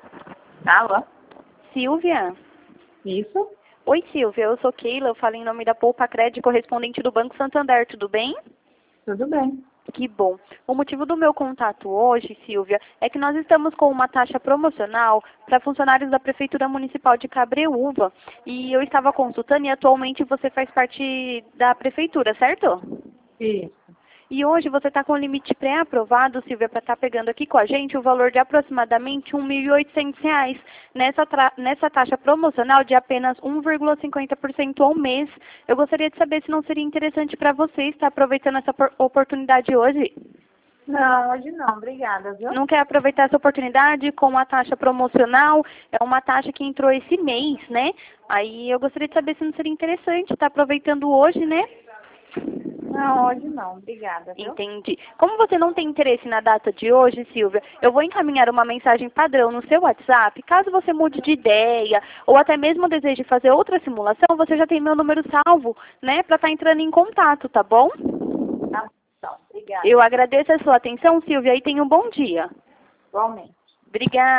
Alô? Silvia? Isso? Oi, Silvia, eu sou Keila, eu falo em nome da Poupa Crédito, correspondente do Banco Santander, tudo bem? Tudo bem. Que bom. O motivo do meu contato hoje, Silvia, é que nós estamos com uma taxa promocional para funcionários da Prefeitura Municipal de Cabreúva. E eu estava consultando e atualmente você faz parte da Prefeitura, certo? Isso. E hoje você está com o limite pré-aprovado, Silvia, para estar pegando aqui com a gente o valor de aproximadamente R$ 1.800 nessa taxa promocional de apenas 1,50% ao mês. Eu gostaria de saber se não seria interessante para você estar aproveitando essa oportunidade hoje. Não, hoje não. Obrigada, viu? Não quer aproveitar essa oportunidade com a taxa promocional? É uma taxa que entrou esse mês, né? Aí eu gostaria de saber se não seria interessante estar aproveitando hoje, né? Não, hoje não. Obrigada, viu? Entendi. Como você não tem interesse na data de hoje, Silvia, eu vou encaminhar uma mensagem padrão no seu WhatsApp. Caso você mude de ideia ou até mesmo deseje fazer outra simulação, você já tem meu número salvo, né, para estar entrando em contato, tá bom? Tá bom, obrigada. Eu agradeço a sua atenção, Silvia, e tenha um bom dia. Igualmente. Obrigada.